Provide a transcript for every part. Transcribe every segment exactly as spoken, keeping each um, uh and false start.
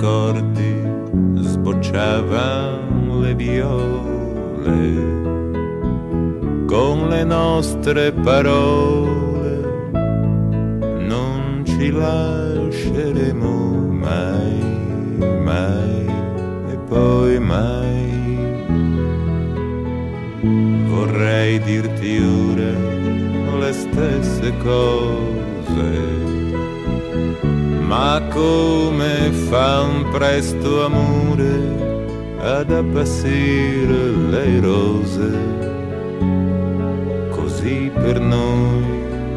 ricordi sbocciavan le viole, con le nostre parole non ci lasceremo mai, mai e poi mai. Vorrei dirti ora le stesse cose, ma come fa un presto amore ad appassire le rose, così per noi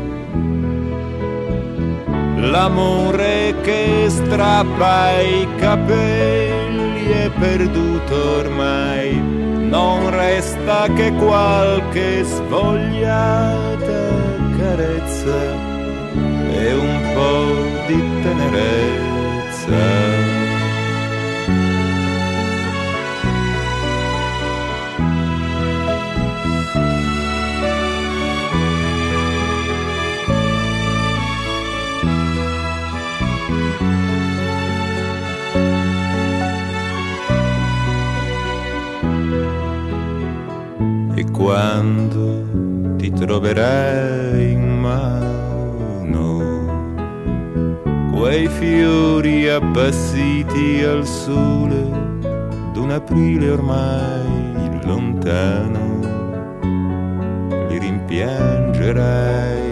l'amore che strappa i capelli è perduto ormai. Non resta che qualche svogliata carezza e un po' di tenerezza. E quando ti troverai in mano quei fiori appassiti al sole d'un aprile ormai lontano, li rimpiangerai,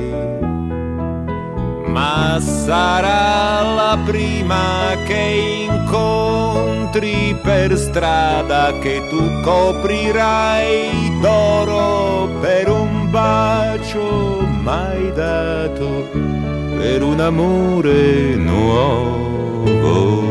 ma sarà la prima che incontri per strada che tu coprirai d'oro per un bacio mai dato, per un amore nuovo.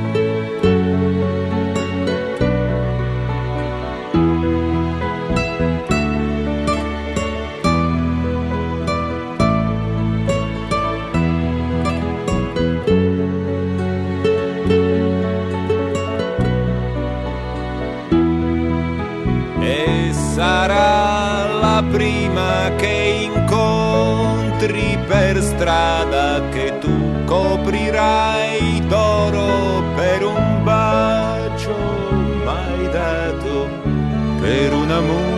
Sarà la prima che incontri per strada che tu coprirai d'oro per un bacio mai dato, per un amore